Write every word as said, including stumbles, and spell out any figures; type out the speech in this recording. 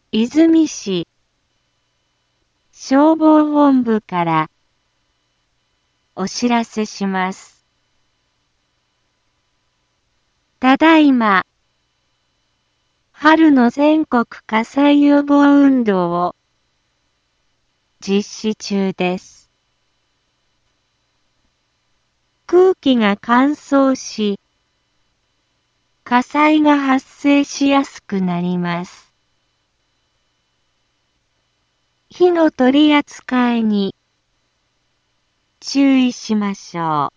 出水市消防本部からお知らせします。ただいま、春の全国火災予防運動を実施中です。空気が乾燥し、火災が発生しやすくなります。火の取り扱いに注意しましょう。